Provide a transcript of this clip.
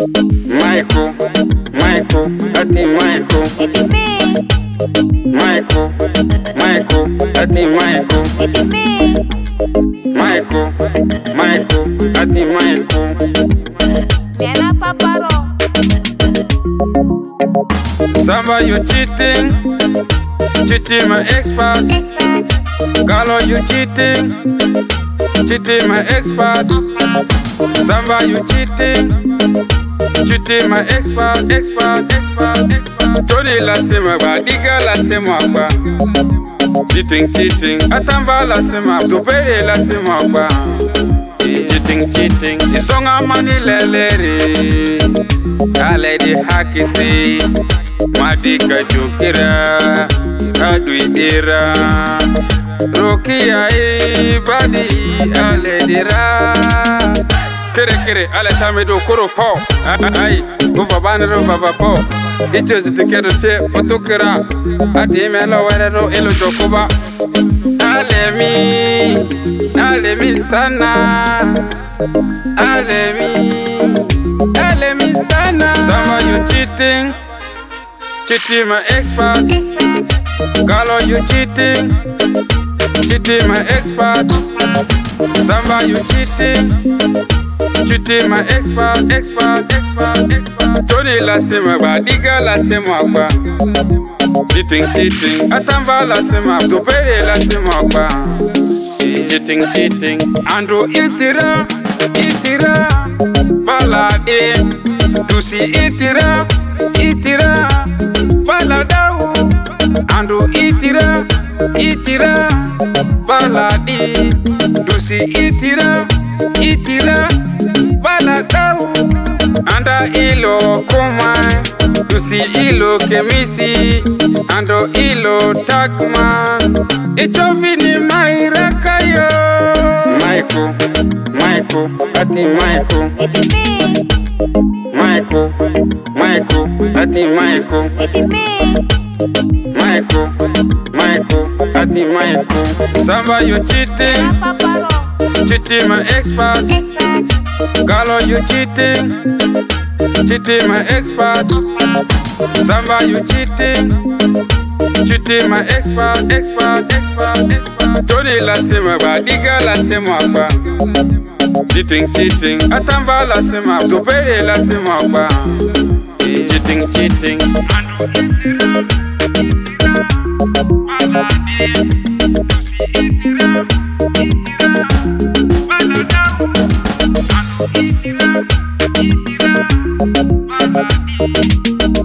Michael, ati Michael. It is me. Michael, ati Michael. It is me. Michael, ati Michael. Mena paparo. Samba, you cheating my expert. Galo, you cheating my expert. Samba, you cheating my expert. Tony la sema ba, diga la sema ba. Cheating, atamba la sema, supere la sema ba. Cheating, isonga mani leleri. Ale di hakisi, madika jukira, aduidira. Rokia badi ale dira. Kere, ale tamedo koro po. Ay, uva banero vava po. Ichozi tikero te otokera. Adi melo werero elo jokoba. Ale mi sana. Ale mi sana. Samba, you cheating my expert. Galo, you cheating my expert. Samba, you cheating my expert. Tony la sema ba, diga la sema ba. Cheating, atamba la sema, supere la sema ba. Cheating, Andrew itira, balade, tusi itira, baladau. Andrew itira, balade, tusi itira, baladau. Anda ilo komai, tusi ilo kemisi, ando ilo takma. Ichovini mairakayo. Michael, ati Michael. It is me. Michael, ati Michael. It is me. Michael, ati Michael. Samba, you cheating Mena paparo. my expert. Galo, you cheating my expert. Samba, you cheating my expert. Tony la sema ba, diga la sema ba. Cheating, atamba la sema, supere la sema ba. Cheating. Balade,